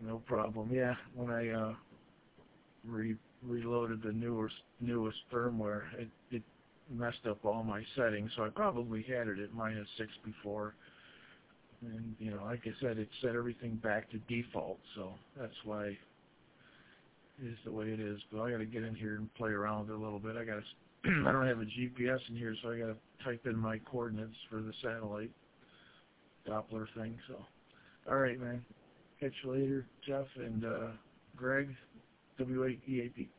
No problem. Yeah, when I reloaded the newest firmware, it messed up all my settings, so I probably had it at -6 before. And, you know, like I said, it set everything back to default, so that's why it is the way it is. But I got to get in here and play around with it a little bit. I got to, I don't have a GPS in here, so I got to type in my coordinates for the satellite Doppler thing. So, all right, man. Catch you later, Jeff and Greg, W8EAP.